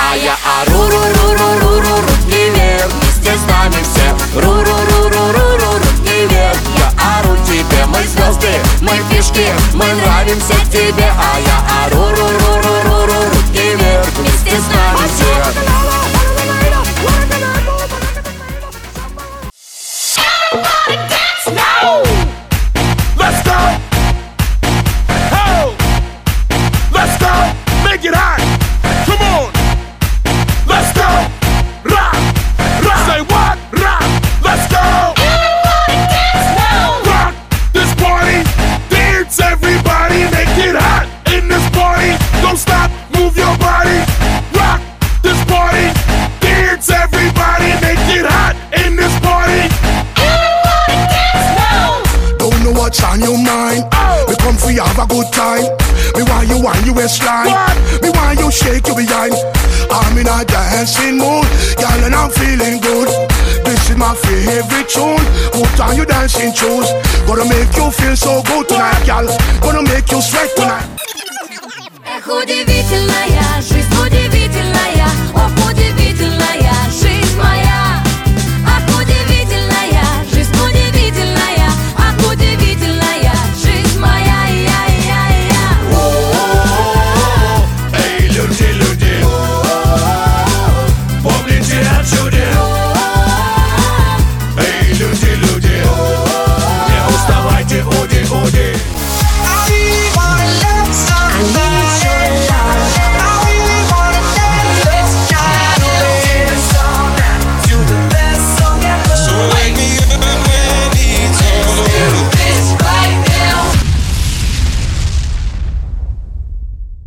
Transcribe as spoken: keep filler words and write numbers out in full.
А я ору, ру, ру, ру, ру, ру, руки вверх, вместе с нами все. Ру, ру, ру, ру, ру, ру, руки вверх. Я ору тебе, мы звезды, мы фишки, мы нравимся тебе. А я ору, ру, ру, ру, ру, ру, руки вверх, вместе с нами все. Let's go! Oh! Let's go! Make it hot! Come on! Let's go! Rock! Rock! Say what? Rock! Let's go! Everybody dance now! Rock this party! Dance everybody! Make it hot in this party! Don't stop! Move your body! Rock this party! Dance everybody! Make it hot in this party! Everybody dance now! Don't know what's on your mind. Oh. We come for you have a good time. Me want you wind your waistline. What? Me want you shake your behind. I'm in a dancing mood, girl, and I'm feeling good. This is my favorite tune. Put on your dancing shoes. Gonna make you feel so good tonight, girl. Gonna make you sweat tonight. Эх, удивительная